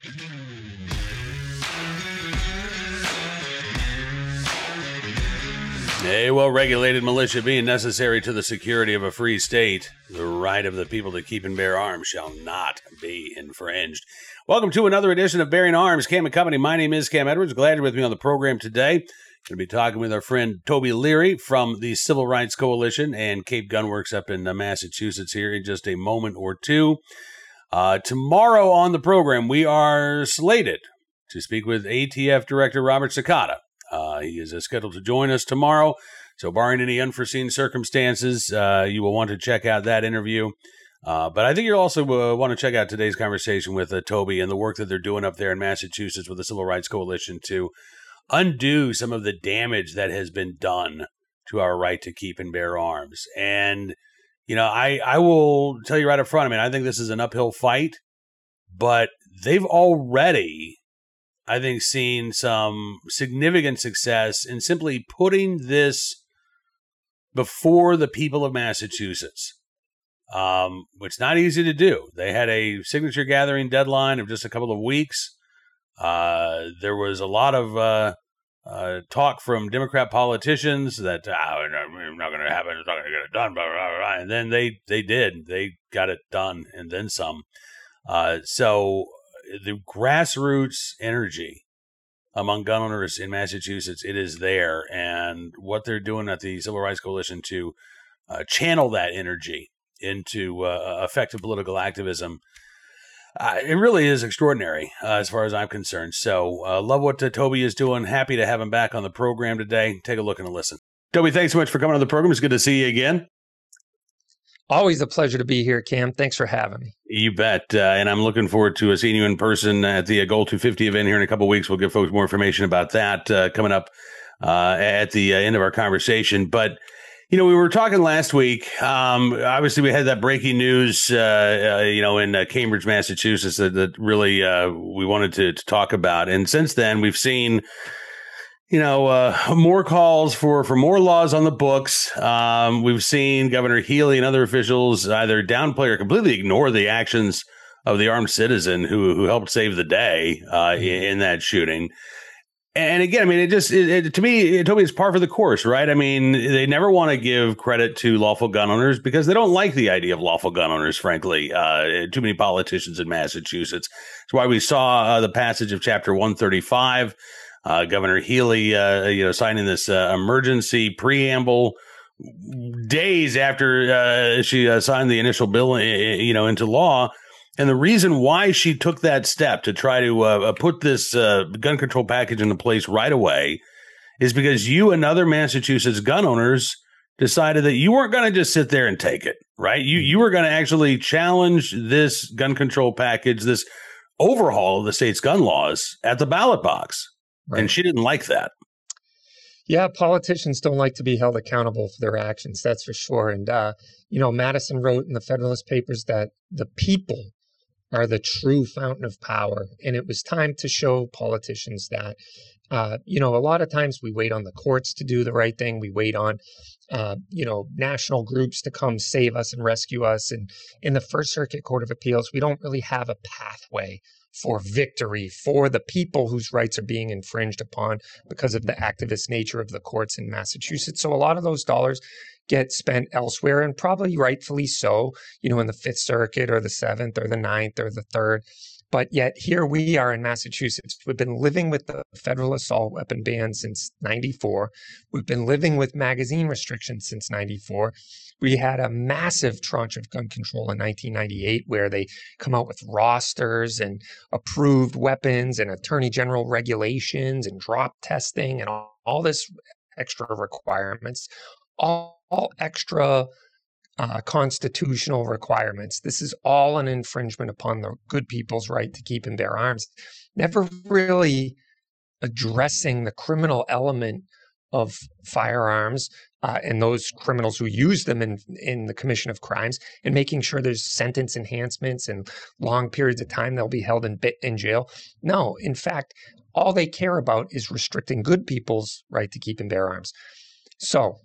A well-regulated militia being necessary to the security of a free state, the right of the people to keep and bear arms shall not be infringed. Welcome to another edition of Bearing Arms, Cam and Company. My name is Cam Edwards. Glad you're with me on the program today. Going to be talking with our friend Toby Leary from the Civil Rights Coalition and Cape Gunworks up in Massachusetts here in just a moment or two. Tomorrow on the program, we are slated to speak with ATF Director Robert Sakata. He is scheduled to join us tomorrow, so barring any unforeseen circumstances, you will want to check out that interview. But I think you'll also want to check out today's conversation with Toby and the work that they're doing up there in Massachusetts with the Civil Rights Coalition to undo some of the damage that has been done to our right to keep and bear arms. And, you know, I will tell you right up front, I mean, I think this is an uphill fight, but they've already, I think, seen some significant success in simply putting this before the people of Massachusetts, which is not easy to do. They had a signature gathering deadline of just a couple of weeks. There was a lot of talk from Democrat politicians that it's not going to happen, it's not going to get it done, blah, blah, blah. And then they did. They got it done and then some. So the grassroots energy among gun owners in Massachusetts, it is there. And what they're doing at the Civil Rights Coalition to channel that energy into effective political activism, it really is extraordinary as far as I'm concerned. So love what Toby is doing. Happy to have him back on the program today. Take a look and a listen. Toby, thanks so much for coming on the program. It's good to see you again. Always a pleasure to be here, Cam. Thanks for having me. You bet. And I'm looking forward to seeing you in person at the Goal 250 event here in a couple of weeks. We'll give folks more information about that coming up at the end of our conversation. But, you know, we were talking last week. Obviously, we had that breaking news, in Cambridge, Massachusetts that really we wanted to talk about. And since then, we've seen more calls for more laws on the books. We've seen Governor Healy and other officials either downplay or completely ignore the actions of the armed citizen who helped save the day in that shooting. And again, I mean, to me, Toby, it's par for the course, right? I mean, they never want to give credit to lawful gun owners because they don't like the idea of lawful gun owners, frankly. Too many politicians in Massachusetts. That's why we saw the passage of Chapter 135. Governor Healy, signing this emergency preamble days after she signed the initial bill, into law. And the reason why she took that step to try to put this gun control package into place right away is because you and other Massachusetts gun owners decided that you weren't going to just sit there and take it, right? You were going to actually challenge this gun control package, this overhaul of the state's gun laws at the ballot box. Right. And she didn't like that. Yeah, politicians don't like to be held accountable for their actions, that's for sure. And, Madison wrote in the Federalist Papers that the people are the true fountain of power. And it was time to show politicians that, a lot of times we wait on the courts to do the right thing. We wait on, national groups to come save us and rescue us. And in the First Circuit Court of Appeals, we don't really have a pathway for victory for the people whose rights are being infringed upon because of the activist nature of the courts in Massachusetts. So a lot of those dollars get spent elsewhere, and probably rightfully so, in the Fifth Circuit or the Seventh or the Ninth or the Third. But yet here we are in Massachusetts. We've been living with the federal assault weapon ban since 94. We've been living with magazine restrictions since 94. We had a massive tranche of gun control in 1998 where they come out with rosters and approved weapons and attorney general regulations and drop testing and all this extra requirements, all extra constitutional requirements. This is all an infringement upon the good people's right to keep and bear arms, never really addressing the criminal element of firearms and those criminals who use them in the commission of crimes, and making sure there's sentence enhancements and long periods of time they'll be held in jail. No, in fact, all they care about is restricting good people's right to keep and bear arms. So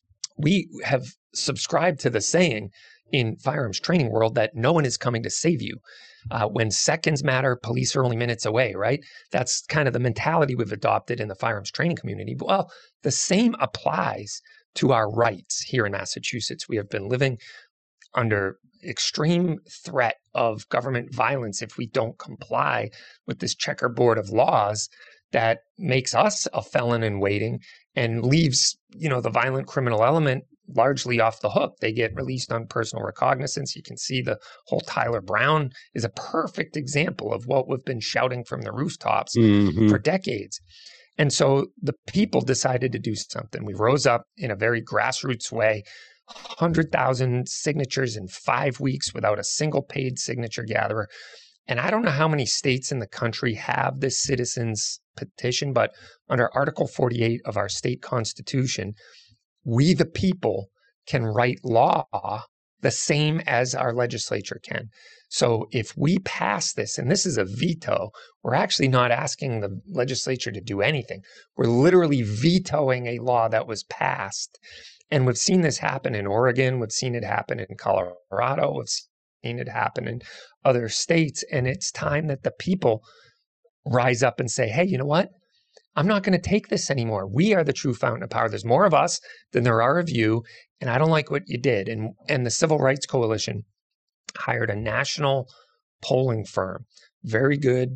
we have subscribed to the saying in firearms training world that no one is coming to save you. When seconds matter, police are only minutes away, right? That's kind of the mentality we've adopted in the firearms training community. Well, the same applies to our rights here in Massachusetts. We have been living under extreme threat of government violence if we don't comply with this checkerboard of laws that makes us a felon in waiting and leaves, the violent criminal element largely off the hook. They get released on personal recognizance. You can see the whole Tyler Brown is a perfect example of what we've been shouting from the rooftops for decades. And so the people decided to do something. We rose up in a very grassroots way, 100,000 signatures in 5 weeks without a single paid signature gatherer. And I don't know how many states in the country have this citizens petition, but under Article 48 of our state constitution, we the people can write law the same as our legislature can. So if we pass this, and this is a veto, we're actually not asking the legislature to do anything. We're literally vetoing a law that was passed. And we've seen this happen in Oregon. We've seen it happen in Colorado. We've seen it happen in other states. And it's time that the people rise up and say, hey, you know what? I'm not going to take this anymore. We are the true fountain of power. There's more of us than there are of you. And I don't like what you did. And the Civil Rights Coalition hired a national polling firm, very good,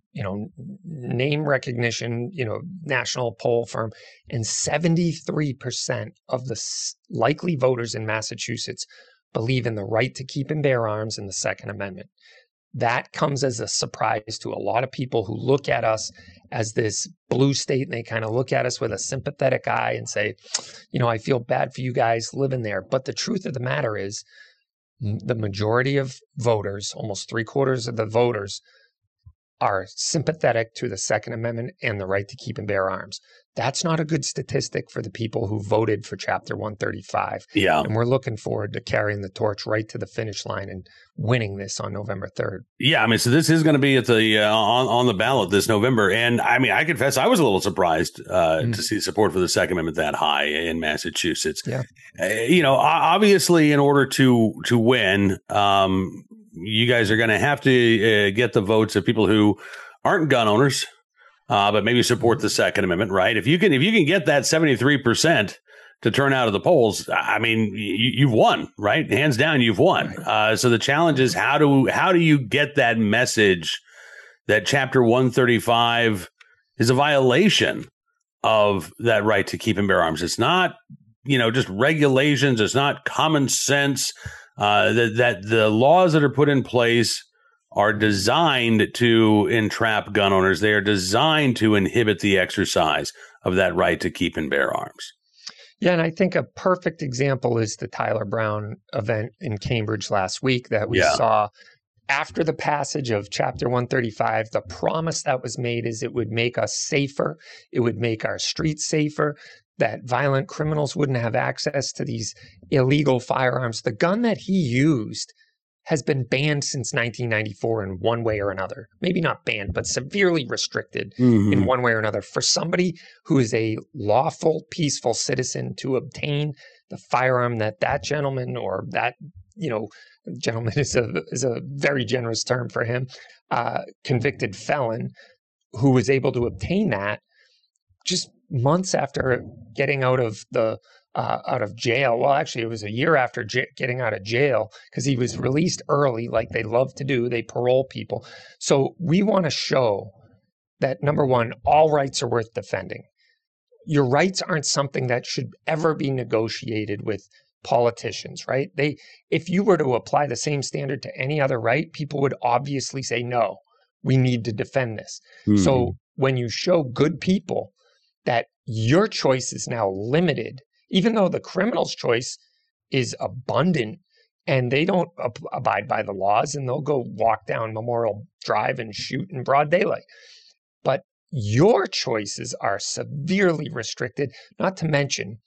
name recognition, national poll firm. And 73% of the likely voters in Massachusetts believe in the right to keep and bear arms in the Second Amendment. That comes as a surprise to a lot of people who look at us as this blue state, and they kind of look at us with a sympathetic eye and say, I feel bad for you guys living there. But the truth of the matter is, the majority of voters, almost 3/4 of the voters, are sympathetic to the Second Amendment and the right to keep and bear arms. That's not a good statistic for the people who voted for Chapter 135. Yeah. And we're looking forward to carrying the torch right to the finish line and winning this on November 3rd. Yeah, so this is going to be at the on the ballot this November. And I confess I was a little surprised to see support for the Second Amendment that high in Massachusetts. Yeah. Obviously, in order to win, you guys are going to have to get the votes of people who aren't gun owners, but maybe support the Second Amendment, right? If you can get that 73% to turn out of the polls, you've won, right? Hands down, you've won. Right. So the challenge is how do you get that message that Chapter 135 is a violation of that right to keep and bear arms? It's not, just regulations. It's not common sense. That the laws that are put in place are designed to entrap gun owners. They are designed to inhibit the exercise of that right to keep and bear arms. Yeah, and I think a perfect example is the Tyler Brown event in Cambridge last week that we saw after the passage of Chapter 135. The promise that was made is it would make us safer. It would make our streets safer, that violent criminals wouldn't have access to these illegal firearms. The gun that he used has been banned since 1994 in one way or another. Maybe not banned, but severely restricted in one way or another. For somebody who is a lawful, peaceful citizen to obtain the firearm that gentleman, or that, gentleman is a very generous term for him, convicted felon who was able to obtain that just months after getting out of jail. Well, actually, it was a year after getting out of jail, because he was released early, like they love to do. They parole people. So we want to show that, number one, all rights are worth defending. Your rights aren't something that should ever be negotiated with politicians, right? If you were to apply the same standard to any other right, people would obviously say, no, we need to defend this. So when you show good people that your choice is now limited, even though the criminal's choice is abundant and they don't abide by the laws, and they'll go walk down Memorial Drive and shoot in broad daylight. But your choices are severely restricted, not to mention,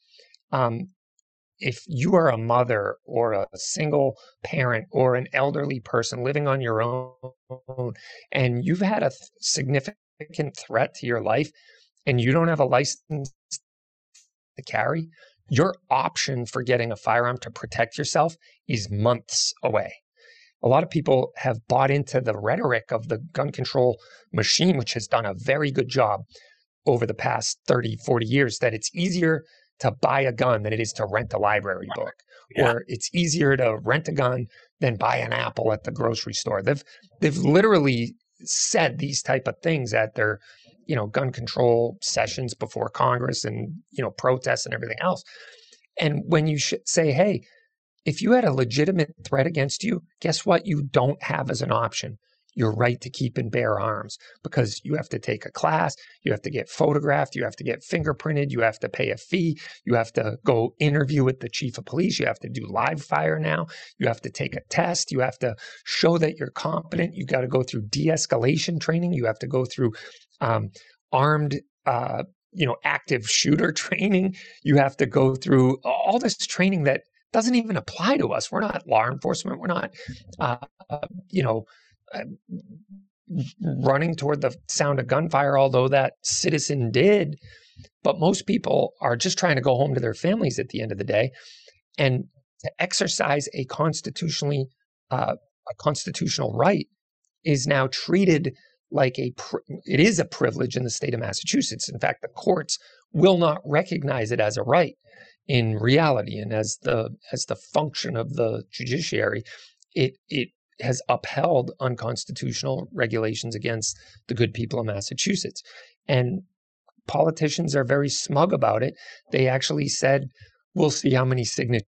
if you are a mother or a single parent or an elderly person living on your own, and you've had a significant threat to your life, and you don't have a license to carry, your option for getting a firearm to protect yourself is months away. a lot of people have bought into the rhetoric of the gun control machine, which has done a very good job over the past 30, 40 years, that it's easier to buy a gun than it is to rent a library book, or it's easier to rent a gun than buy an apple at the grocery store. They've literally said these type of things at their, gun control sessions before Congress and, protests and everything else. And when you say, hey, if you had a legitimate threat against you, guess what you don't have as an option? Your right to keep and bear arms, because you have to take a class, you have to get photographed, you have to get fingerprinted, you have to pay a fee, you have to go interview with the chief of police, you have to do live fire now, you have to take a test, you have to show that you're competent, you got to go through de-escalation training, you have to go through armed active shooter training, you have to go through all this training that doesn't even apply to us. We're not law enforcement. We're not, running toward the sound of gunfire, although that citizen did. But most people are just trying to go home to their families at the end of the day. And to exercise a constitutional right is now treated like it is a privilege in the state of Massachusetts. In fact, the courts will not recognize it as a right in reality, and as the function of the judiciary, it has upheld unconstitutional regulations against the good people of Massachusetts. And politicians are very smug about it. They actually said, we'll see how many signatures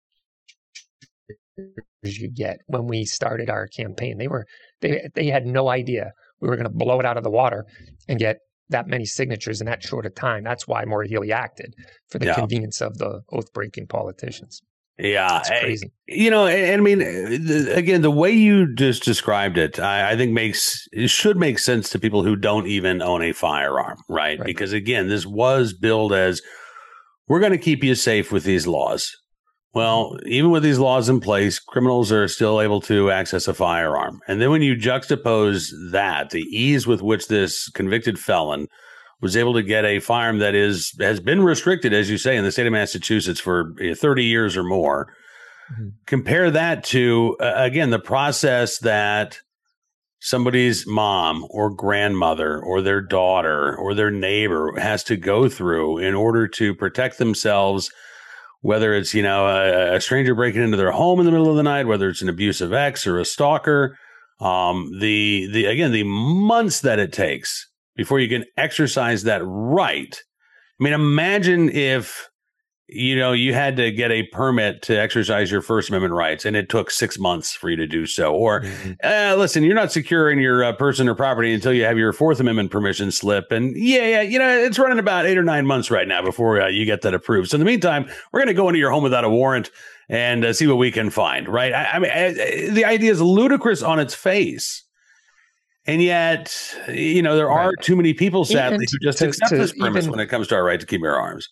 you get when we started our campaign. They had no idea we were going to blow it out of the water and get that many signatures in that short a time. That's why Maura Healey acted, for the convenience of the oath-breaking politicians. Yeah. It's crazy. I mean, again, the way you just described it, I think it should make sense to people who don't even own a firearm, right? Because again, this was billed as, we're going to keep you safe with these laws. Well, even with these laws in place, criminals are still able to access a firearm. And then when you juxtapose that, the ease with which this convicted felon was able to get a firearm that has been restricted, as you say, in the state of Massachusetts for 30 years or more, compare that to, again, the process that somebody's mom or grandmother or their daughter or their neighbor has to go through in order to protect themselves, whether it's, a stranger breaking into their home in the middle of the night, whether it's an abusive ex or a stalker, the months that it takes before you can exercise that right. I mean, imagine if, you had to get a permit to exercise your First Amendment rights and it took 6 months for you to do so. Or, listen, you're not secure in your person or property until you have your Fourth Amendment permission slip. And it's running about 8 or 9 months right now before you get that approved. So in the meantime, we're going to go into your home without a warrant and see what we can find, right? I mean, the idea is ludicrous on its face. And yet, there are too many people, sadly, who just accept this premise when it comes to our right to keep our arms.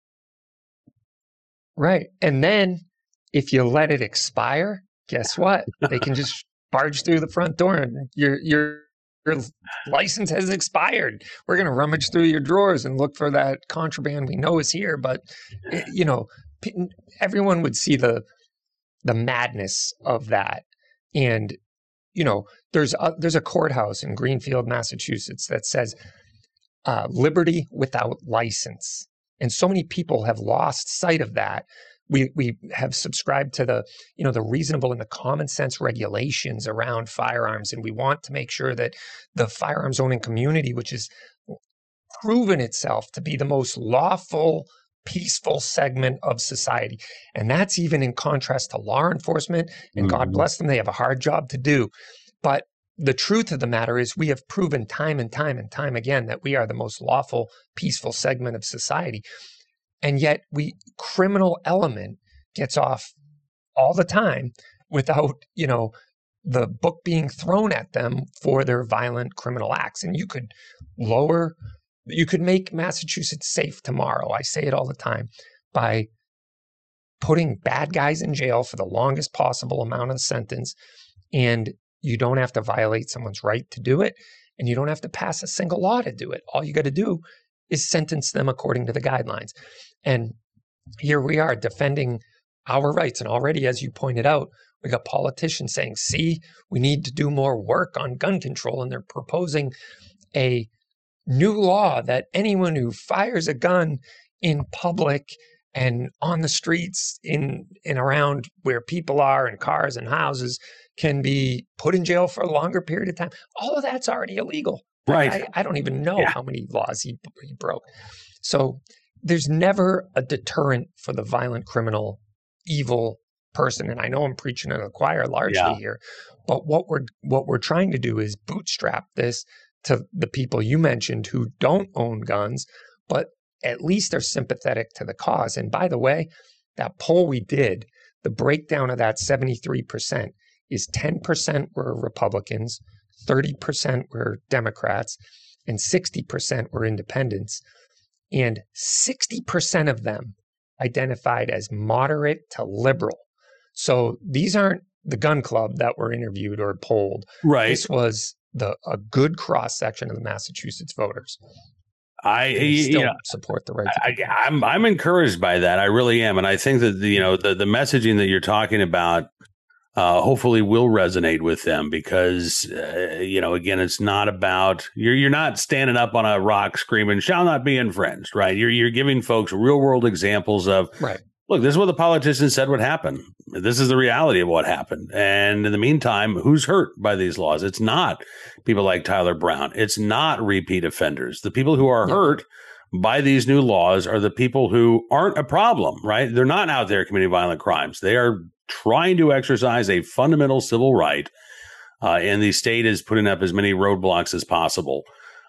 Right. And then if you let it expire, guess what? They can just barge through the front door and your license has expired. We're going to rummage through your drawers and look for that contraband we know is here. But, everyone would see the madness of that. And, there's a courthouse in Greenfield, Massachusetts that says liberty without license. And so many people have lost sight of that. We have subscribed to the reasonable and the common sense regulations around firearms. And we want to make sure that the firearms owning community, which has proven itself to be the most lawful, peaceful segment of society. And that's even in contrast to law enforcement. And God bless them, they have a hard job to do. But the truth of the matter is we have proven time and time and time again that we are the most lawful, peaceful segment of society. And yet criminal element gets off all the time without, the book being thrown at them for their violent criminal acts. And you could make Massachusetts safe tomorrow. I say it all the time, by putting bad guys in jail for the longest possible amount of sentence. And you don't have to violate someone's right to do it, and you don't have to pass a single law to do it. All you got to do is sentence them according to the guidelines. And here we are defending our rights. And already, as you pointed out, We got politicians saying, see, we need to do more work on gun control. And they're proposing a new law that anyone who fires a gun in public and on the streets in around where people are in cars and houses can be put in jail for a longer period of time. All of that's already illegal. Right. I don't even know how many laws he broke. So there's never a deterrent for the violent criminal, evil person. And I know I'm preaching to the choir largely here, but what we're trying to do is bootstrap this to the people you mentioned who don't own guns, but at least are sympathetic to the cause. And by the way, that poll we did, the breakdown of that 73% is 10% were Republicans, 30% were Democrats, and 60% were independents. And 60% of them identified as moderate to liberal. So these aren't the gun club that were interviewed or polled. Right. This was a good cross section of the Massachusetts voters. I support the right. I'm encouraged by that. I really am, and I think that the messaging that you're talking about hopefully will resonate with them because again, it's not about you're not standing up on a rock screaming "shall not be infringed," right? You're giving folks real world examples of right. Look, this is what the politicians said would happen. This is the reality of what happened. And in the meantime, who's hurt by these laws? It's not people like Tyler Brown. It's not repeat offenders. The people who are hurt by these new laws are the people who aren't a problem, right? They're not out there committing violent crimes. They are trying to exercise a fundamental civil right. And the state is putting up as many roadblocks as possible.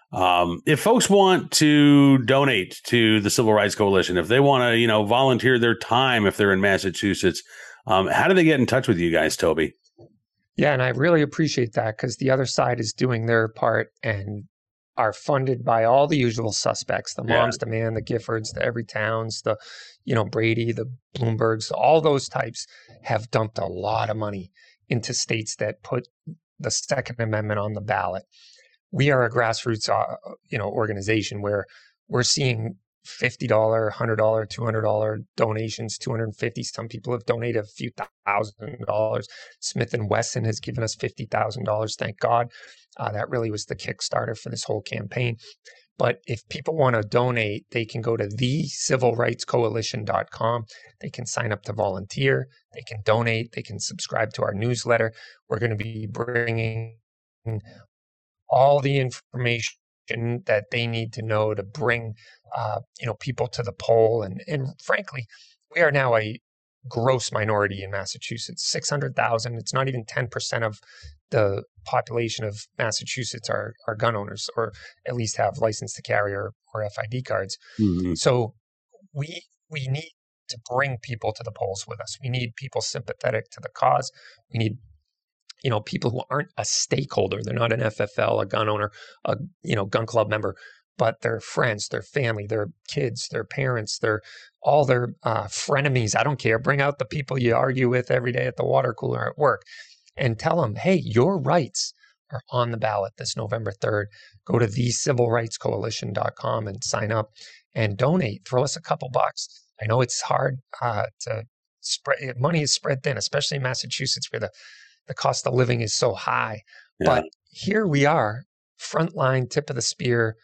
If folks want to donate to the Civil Rights Coalition, if they want to, volunteer their time, if they're in Massachusetts, how do they get in touch with you guys, Toby? Yeah, and I really appreciate that because the other side is doing their part and are funded by all the usual suspects, the Moms Demand, the Giffords, the Everytowns, the, Brady, the Bloombergs, all those types have dumped a lot of money into states that put the Second Amendment on the ballot. We are a grassroots, organization where we're seeing $50, $100, $200 donations, $250. Some people have donated a few $1,000s. Smith & Wesson has given us $50,000. Thank God. That really was the Kickstarter for this whole campaign. But if people want to donate, they can go to thecivilrightscoalition.com. They can sign up to volunteer. They can donate. They can subscribe to our newsletter. We're going to be bringing all the information that they need to know to bring, people to the poll. And frankly, we are now a gross minority in Massachusetts, 600,000. It's not even 10% of the population of Massachusetts are gun owners, or at least have license to carry or FID cards. Mm-hmm. So we need to bring people to the polls with us. We need people sympathetic to the cause. We need people who aren't a stakeholder. They're not an FFL, a gun owner, a gun club member, but their friends, their family, their kids, their parents, all their frenemies. I don't care. Bring out the people you argue with every day at the water cooler at work and tell them, hey, your rights are on the ballot this November 3rd. Go to thecivilrightscoalition.com and sign up and donate. Throw us a couple bucks. I know it's hard to spread. Money is spread thin, especially in Massachusetts where the cost of living is so high. Yeah. But here we are, frontline, tip of the spear.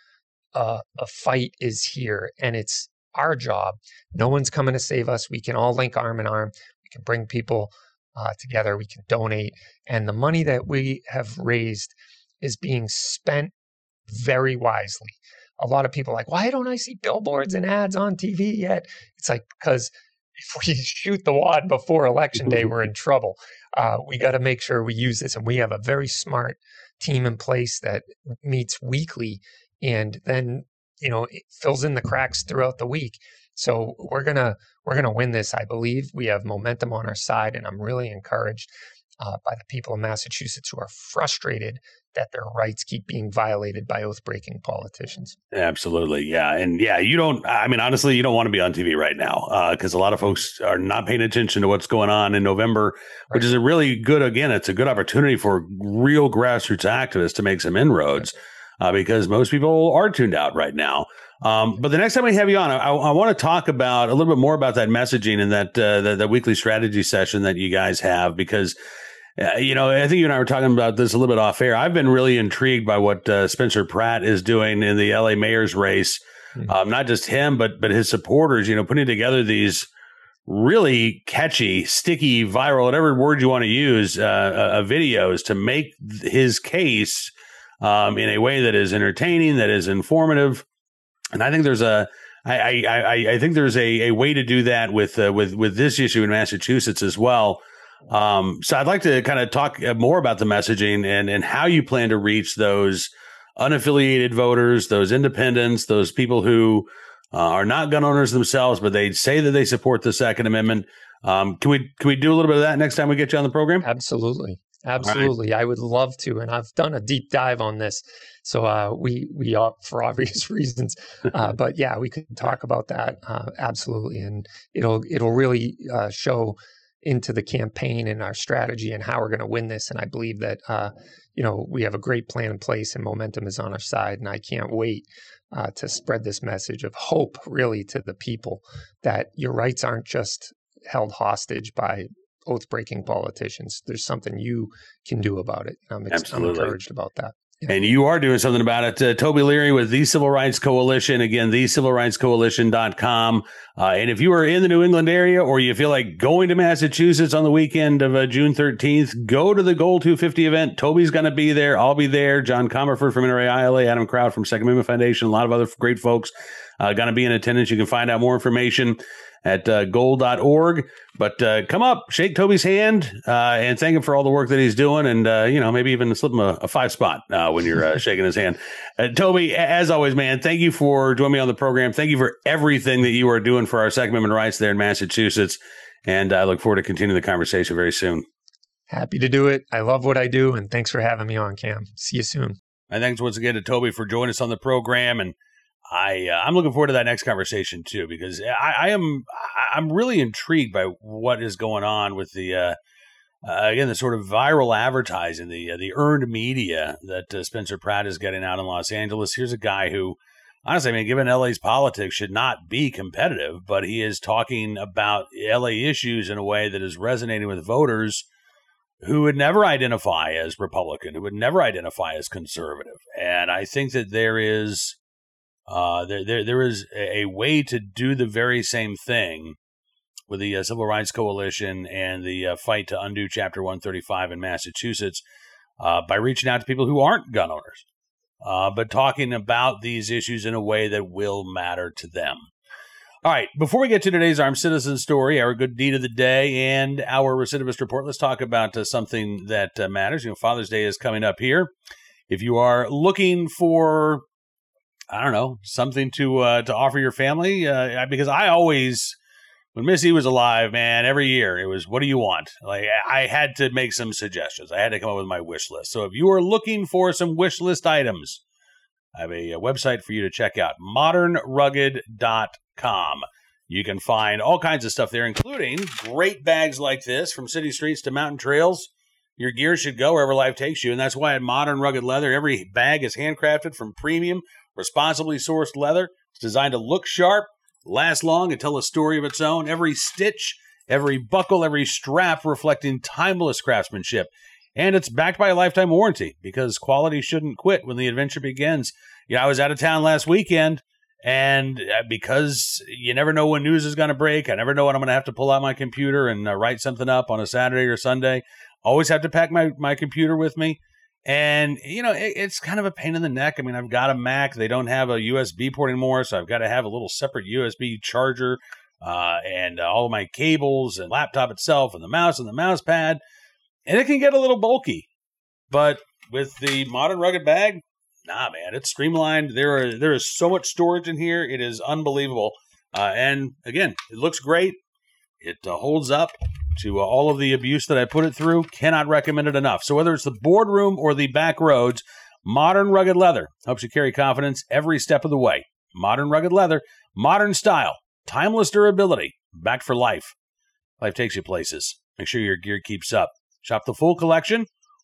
A fight is here, and it's our job. No one's coming to save us. We can all link arm in arm. We can bring people together. We can donate. And the money that we have raised is being spent very wisely. A lot of people are like, why don't I see billboards and ads on TV yet? It's like, because if we shoot the wad before Election Day, we're in trouble. We got to make sure we use this. And we have a very smart team in place that meets weekly and then, it fills in the cracks throughout the week. So we're gonna win this, I believe. We have momentum on our side, and I'm really encouraged by the people of Massachusetts who are frustrated that their rights keep being violated by oath-breaking politicians. Absolutely. Yeah. And honestly, you don't want to be on TV right now because a lot of folks are not paying attention to what's going on in November, which is a really good, again, it's a good opportunity for real grassroots activists to make some inroads. because most people are tuned out right now. But the next time we have you on, I want to talk about a little bit more about that messaging and that weekly strategy session that you guys have, because I think you and I were talking about this a little bit off air. I've been really intrigued by what Spencer Pratt is doing in the LA mayor's race. Not just him, but his supporters, putting together these really catchy, sticky, viral, whatever word you want to use, videos to make his case in a way that is entertaining, that is informative. And I think there's I think there's a way to do that with this issue in Massachusetts as well. So I'd like to kind of talk more about the messaging and how you plan to reach those unaffiliated voters, those independents, those people who are not gun owners themselves, but they say that they support the Second Amendment. Can we do a little bit of that next time we get you on the program? Absolutely. Right. I would love to. And I've done a deep dive on this. So we are, for obvious reasons. But yeah, we could talk about that. Absolutely. And it'll really show into the campaign and our strategy and how we're going to win this. And I believe that, we have a great plan in place and momentum is on our side. And I can't wait to spread this message of hope really to the people that your rights aren't just held hostage by oath-breaking politicians. There's something you can do about it. I'm encouraged about that. Yeah. And you are doing something about it. Toby Leary with the Civil Rights Coalition. Again, thecivilrightscoalition.com. And if you are in the New England area or you feel like going to Massachusetts on the weekend of June 13th, go to the Goal 250 event. Toby's going to be there. I'll be there. John Comerford from NRA ILA, Adam Kraut from Second Amendment Foundation, a lot of other great folks going to be in attendance. You can find out more information at goal.org. But come up, shake Toby's hand, and thank him for all the work that he's doing. And, maybe even slip him a 5 spot when you're shaking his hand. Toby, as always, man, thank you for joining me on the program. Thank you for everything that you are doing for our Second Amendment rights there in Massachusetts. And I look forward to continuing the conversation very soon. Happy to do it. I love what I do. And thanks for having me on, Cam. See you soon. And thanks once again to Toby for joining us on the program. And I'm looking forward to that next conversation too, because I'm really intrigued by what is going on with the sort of viral advertising, the earned media that Spencer Pratt is getting out in Los Angeles. Here's a guy who, honestly, given LA's politics, should not be competitive, but he is talking about LA issues in a way that is resonating with voters who would never identify as Republican, who would never identify as conservative. And I think that there is a way to do the very same thing with the Civil Rights Coalition and the fight to undo Chapter 135 in Massachusetts by reaching out to people who aren't gun owners, but talking about these issues in a way that will matter to them. All right, before we get to today's Armed Citizen story, our good deed of the day, and our recidivist report, let's talk about something that matters. Father's Day is coming up here. If you are looking for something to offer your family, because I always, when Missy was alive, man, every year it was, what do you want? Like, I had to make some suggestions. I had to come up with my wish list. So if you are looking for some wish list items, I have a website for you to check out, modernrugged.com. You can find all kinds of stuff there, including great bags like this, from city streets to mountain trails. Your gear should go wherever life takes you, and that's why at Modern Rugged Leather, every bag is handcrafted from premium, responsibly sourced leather. It's designed to look sharp, last long, and tell a story of its own. Every stitch, every buckle, every strap reflecting timeless craftsmanship. And it's backed by a lifetime warranty, because quality shouldn't quit when the adventure begins. I was out of town last weekend, and because you never know when news is going to break, I never know when I'm going to have to pull out my computer and write something up on a Saturday or Sunday. Always have to pack my computer with me. And, it's kind of a pain in the neck. I've got a Mac. They don't have a USB port anymore, so I've got to have a little separate USB charger and all of my cables and laptop itself and the mouse pad. And it can get a little bulky. But with the Modern Rugged bag, nah, man, it's streamlined. There is so much storage in here. It is unbelievable. And, again, it looks great. It holds up to all of the abuse that I put it through. Cannot recommend it enough. So whether it's the boardroom or the back roads, Modern Rugged Leather helps you carry confidence every step of the way. Modern Rugged Leather, modern style, timeless durability, backed for life. Life takes you places. Make sure your gear keeps up. Shop the full collection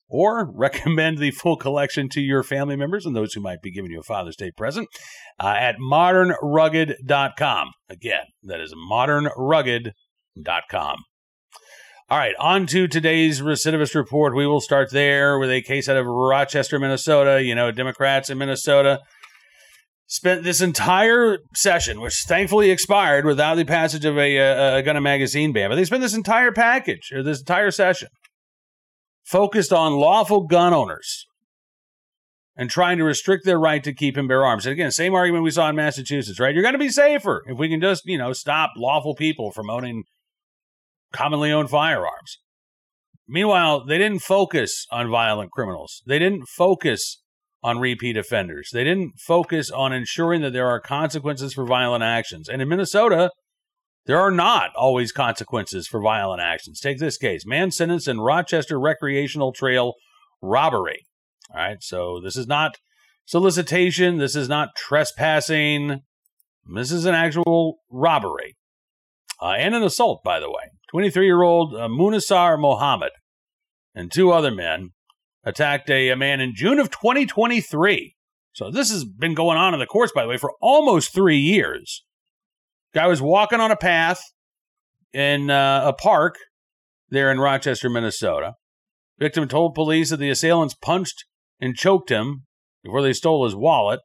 or recommend the full collection to your family members and those who might be giving you a Father's Day present at modernrugged.com. Again, that is modernrugged.com. All right, on to today's recidivist report. We will start there with a case out of Rochester, Minnesota. You know, Democrats in Minnesota spent this entire session, which thankfully expired without the passage of a gun and magazine ban, but they spent this entire package, or this entire session, focused on lawful gun owners and trying to restrict their right to keep and bear arms. And again, same argument we saw in Massachusetts, right? You're going to be safer if we can just, stop lawful people from owning commonly owned firearms. Meanwhile, they didn't focus on violent criminals. They didn't focus on repeat offenders. They didn't focus on ensuring that there are consequences for violent actions. And in Minnesota, there are not always consequences for violent actions. Take this case. Man sentenced in Rochester recreational trail robbery. All right, so this is not solicitation. This is not trespassing. This is an actual robbery. And an assault, by the way. 23-year-old Munasar Mohammed and two other men attacked a man in June of 2023. So this has been going on in the courts, by the way, for almost 3 years. Guy was walking on a path in a park there in Rochester, Minnesota. Victim told police that the assailants punched and choked him before they stole his wallet.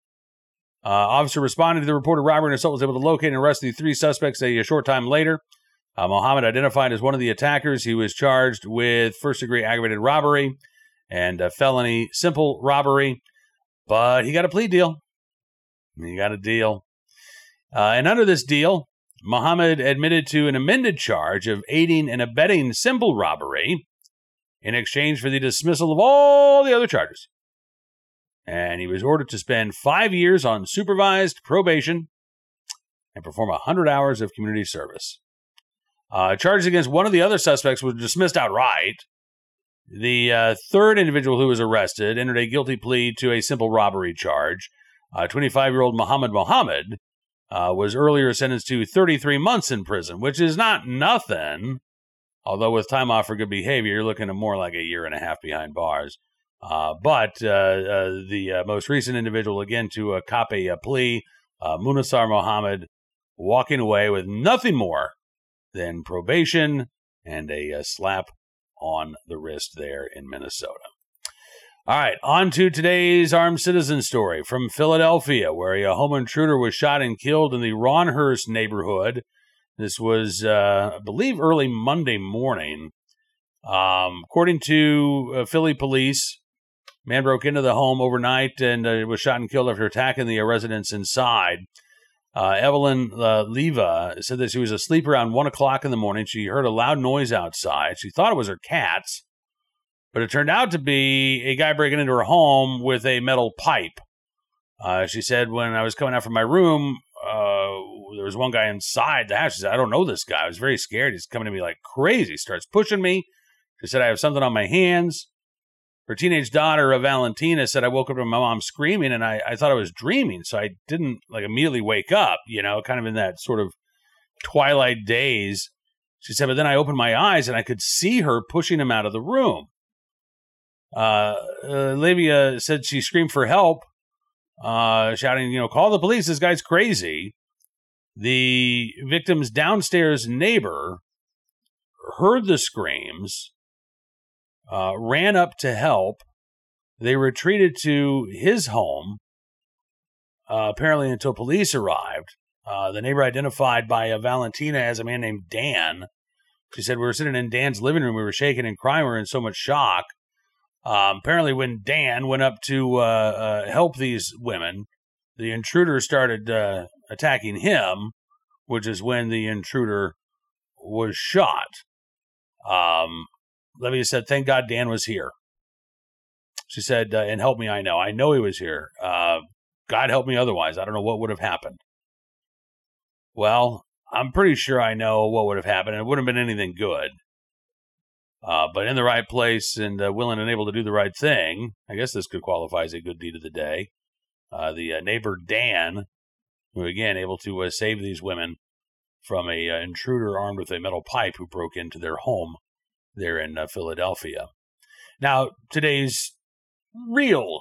Officer responded to the reported robbery and assault, was able to locate and arrest the three suspects a short time later. Mohammed, identified as one of the attackers, he was charged with first-degree aggravated robbery and felony simple robbery, but he got a plea deal. He got a deal. And under this deal, Mohammed admitted to an amended charge of aiding and abetting simple robbery in exchange for the dismissal of all the other charges. And he was ordered to spend 5 years on supervised probation and perform 100 hours of community service. Charges against one of the other suspects were dismissed outright. The third individual who was arrested entered a guilty plea to a simple robbery charge. 25-year-old Muhammad Mohammed was earlier sentenced to 33 months in prison, which is not nothing. Although with time off for good behavior, you're looking at more like a year and a half behind bars. But the most recent individual, again, to cop a plea, Munasar Mohammed, walking away with nothing more than probation and a slap on the wrist there in Minnesota. All right, on to today's armed citizen story from Philadelphia, where a home intruder was shot and killed in the Ronhurst neighborhood. This was, I believe, early Monday morning. According to Philly police, man broke into the home overnight and was shot and killed after attacking the residents inside. Evelyn Leva said that she was asleep around 1 o'clock in the morning. She heard a loud noise outside. She thought it was her cats, but it turned out to be a guy breaking into her home with a metal pipe. She said, when I was coming out from my room, there was one guy inside the house. She said, I don't know this guy. I was very scared. He's coming to me like crazy. Starts pushing me. She said, I have something on my hands. Her teenage daughter, Valentina, said, I woke up to my mom screaming, and I thought I was dreaming, so I didn't immediately wake up, kind of in that sort of twilight daze. She said, but then I opened my eyes, and I could see her pushing him out of the room. Livia said she screamed for help, shouting, call the police, this guy's crazy. The victim's downstairs neighbor heard the screams, ran up to help. They retreated to his home, apparently until police arrived. The neighbor identified by Valentina as a man named Dan. She said, we were sitting in Dan's living room. We were shaking and crying. We were in so much shock. Apparently when Dan went up to help these women, the intruder started attacking him, which is when the intruder was shot. Livia said, thank God Dan was here. She said, and help me, I know he was here. God help me otherwise. I don't know what would have happened. Well, I'm pretty sure I know what would have happened. It wouldn't have been anything good. But in the right place and willing and able to do the right thing, I guess this could qualify as a good deed of the day. The neighbor Dan, who again able to save these women from a intruder armed with a metal pipe who broke into their home there in Philadelphia. Now, today's real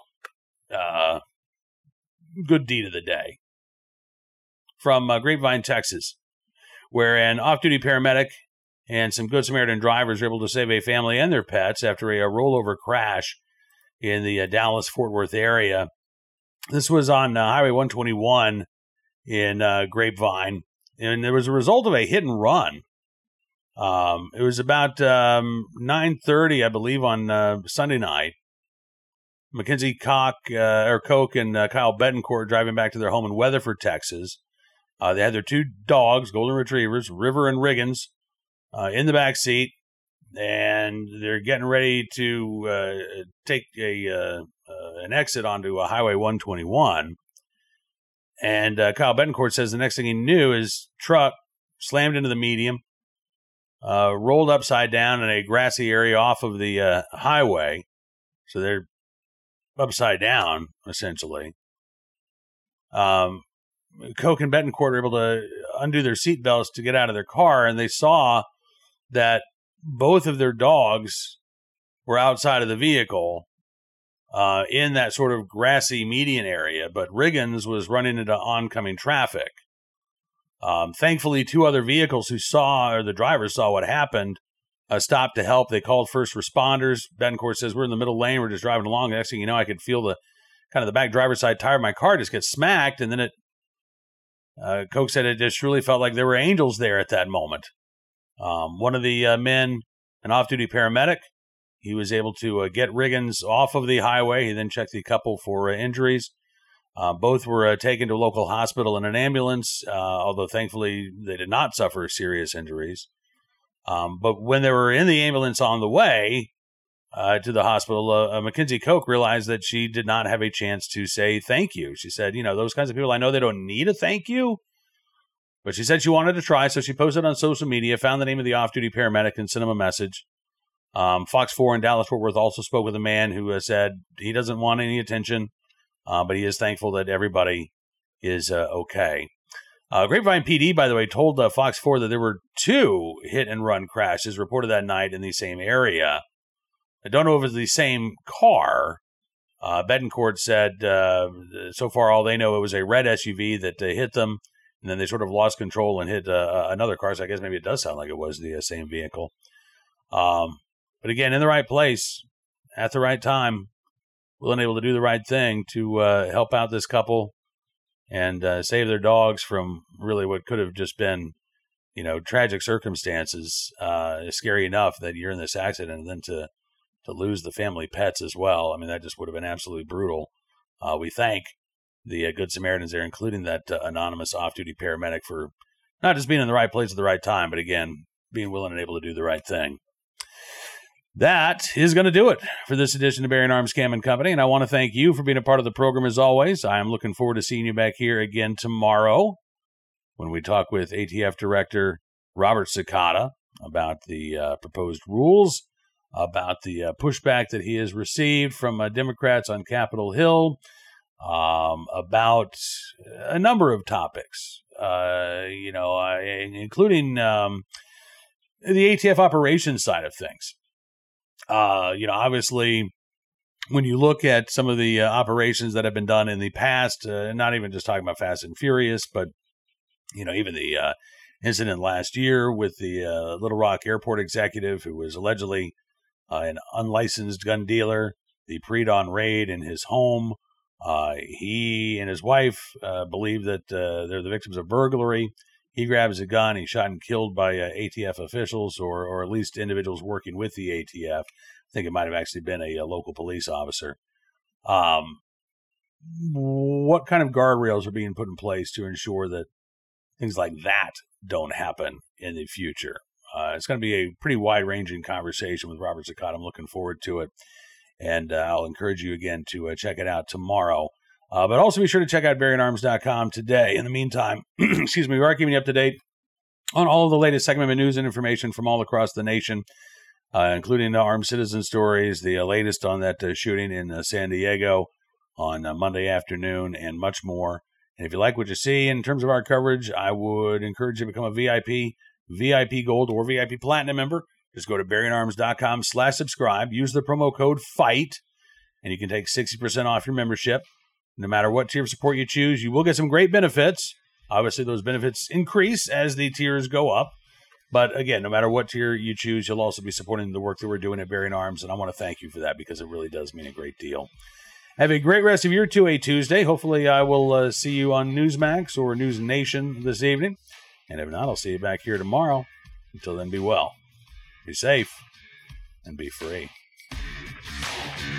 good deed of the day from Grapevine, Texas, where an off-duty paramedic and some Good Samaritan drivers were able to save a family and their pets after a rollover crash in the Dallas-Fort Worth area. This was on Highway 121 in Grapevine, and it was a result of a hit and run. It was about 9:30, I believe, on Sunday night. Mackenzie Koch and Kyle Betancourt driving back to their home in Weatherford, Texas. They had their two dogs, golden retrievers, River and Riggins, in the back seat, and they're getting ready to take an exit onto Highway 121. And Kyle Betancourt says the next thing he knew, his truck slammed into the median, rolled upside down in a grassy area off of the highway. So they're upside down, essentially. Koch and Betancourt were able to undo their seatbelts to get out of their car, and they saw that both of their dogs were outside of the vehicle in that sort of grassy median area, but Riggins was running into oncoming traffic. Thankfully, two other vehicles the drivers saw what happened, stopped to help. They called first responders. Betancourt says, we're in the middle lane. We're just driving along. The next thing you know, I could feel the back driver's side tire of my car just get smacked. And then Koch said it just really felt like there were angels there at that moment. One of the men, an off-duty paramedic, he was able to get Riggins off of the highway. He then checked the couple for injuries. Both were taken to a local hospital in an ambulance, although thankfully they did not suffer serious injuries. But when they were in the ambulance on the way to the hospital, Mackenzie Koch realized that she did not have a chance to say thank you. She said, those kinds of people, I know they don't need a thank you, but she said she wanted to try. So she posted on social media, found the name of the off-duty paramedic and sent him a message. Fox 4 in Dallas-Fort Worth also spoke with a man who said he doesn't want any attention, but he is thankful that everybody is okay. Grapevine PD, by the way, told Fox 4 that there were 2 hit-and-run crashes reported that night in the same area. I don't know if it was the same car. Betancourt said so far all they know it was a red SUV that hit them, and then they sort of lost control and hit another car, so I guess maybe it does sound like it was the same vehicle. But again, in the right place, at the right time, willing and able to do the right thing to help out this couple and save their dogs from really what could have just been, tragic circumstances. Scary enough that you're in this accident and then to lose the family pets as well. I mean, that just would have been absolutely brutal. We thank the Good Samaritans there, including that anonymous off-duty paramedic, for not just being in the right place at the right time, but again, being willing and able to do the right thing. That is going to do it for this edition of Bearing Arms Cam & Company, and I want to thank you for being a part of the program as always. I am looking forward to seeing you back here again tomorrow when we talk with ATF Director Robert Cicada about the proposed rules, about the pushback that he has received from Democrats on Capitol Hill, about a number of topics, including the ATF operations side of things. Obviously, when you look at some of the operations that have been done in the past, not even just talking about Fast and Furious, but, even the incident last year with the Little Rock Airport executive who was allegedly an unlicensed gun dealer, the pre-dawn raid in his home. He and his wife believe that they're the victims of burglary. He grabs a gun. He's shot and killed by ATF officials or at least individuals working with the ATF. I think it might have actually been a local police officer. What kind of guardrails are being put in place to ensure that things like that don't happen in the future? It's going to be a pretty wide-ranging conversation with Robert Cicada. I'm looking forward to it. And I'll encourage you again to check it out tomorrow. But also be sure to check out BearingArms.com today. In the meantime, we are keeping you up to date on all of the latest Second Amendment news and information from all across the nation, including the armed citizen stories, the latest on that shooting in San Diego on Monday afternoon, and much more. And if you like what you see in terms of our coverage, I would encourage you to become a VIP Gold, or VIP Platinum member Just go to BearingArms.com/subscribe. Use the promo code FIGHT, and you can take 60% off your membership. No matter what tier of support you choose, you will get some great benefits. Obviously, those benefits increase as the tiers go up. But again, no matter what tier you choose, you'll also be supporting the work that we're doing at Bearing Arms, and I want to thank you for that because it really does mean a great deal. Have a great rest of your 2A Tuesday. Hopefully, I will see you on Newsmax or News Nation this evening. And if not, I'll see you back here tomorrow. Until then, be well, be safe, and be free.